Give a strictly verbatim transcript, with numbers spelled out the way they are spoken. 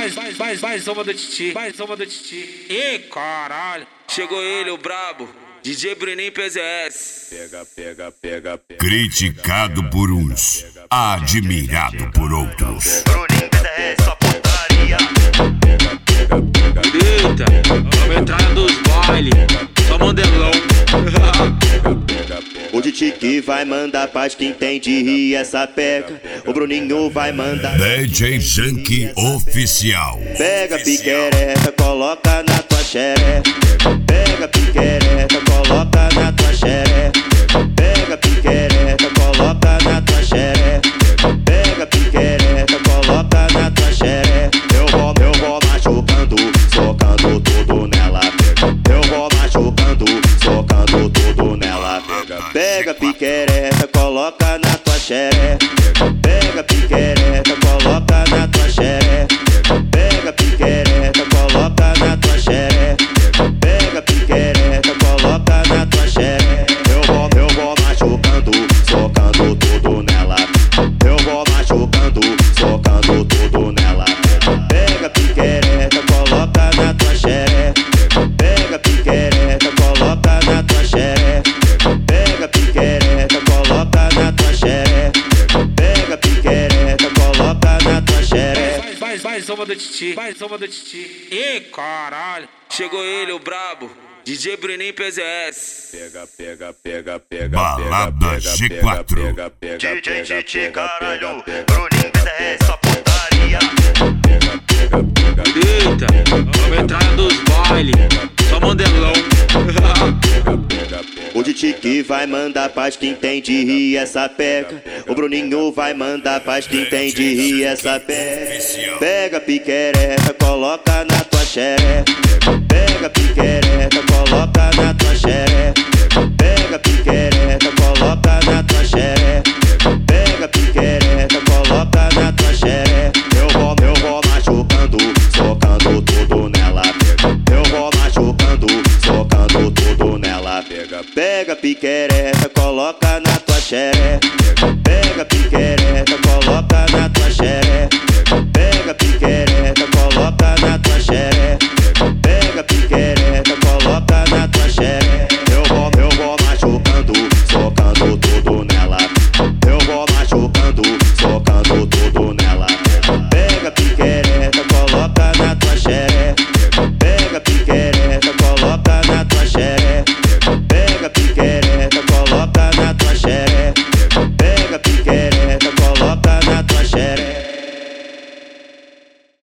mais, mais, mais, mais uma do Titi, mais uma do Titi. Ih, caralho. Chegou ele, o brabo, D J Bruninho P Z S. Pega, pega, pega, pega. Criticado por uns, admirado por outros. Bruninho P Z S, só putaria. Eita, vamos entrar dos baile, só mandelão. O Titi que vai mandar paz que entende e essa pega. O Bruninho vai mandar D J Junk Oficial. Pega a piquereca, coloca na tua xereca. Pega a piquereca, coloca na tua xereca. Pega a piquereca, coloca na tua xereca. Pega a piquereca, coloca na tua xereca. Eu vou, eu vou machucando, socando tudo nela. Eu vou machucando, socando tudo nela. Pega a piquereca, coloca na tua xereca. Pega a piquereca, coloca na tua xereca. Pega a piquereca, coloca na tua xereca. Pega a piquereca, coloca na tua xereca. Eu vou, eu vou machucando, socando tudo nela. Eu vou machucando, socando tudo nela. Pega a piquereca, coloca na tua xereca. Pega a piquereca, coloca na tua xereca. Pega a piquereca, coloca na tua xereca. Pega a piquereca, coloca na tua xereca. Mais, mais, mais uma do Titi, mais uma do Titi. Ih, caralho. Chegou ele, o brabo, D J Bruninho P Z S. Pega, pega, pega, pega. Balada G quatro. D J Titi, caralho. Bruninho P Z S, só putaria. Eita, vamos entrar dos baile, só mandelão. O Titi que vai mandar paz que entende e essa pega. O Bruninho vai mandar paz que entende e essa pega. Pega a piquereca, coloca na tua xereca. Pega a piquereca, coloca na tua xereca. Pega a piquereca, coloca na tua xereca. Pega a piquereca, coloca na tua xereca. Eu vou, eu vou machucando, socando tudo nela. Eu vou machucando, socando tudo nela. Pega a piquereca, coloca na tua xereca. Pega a piquereca.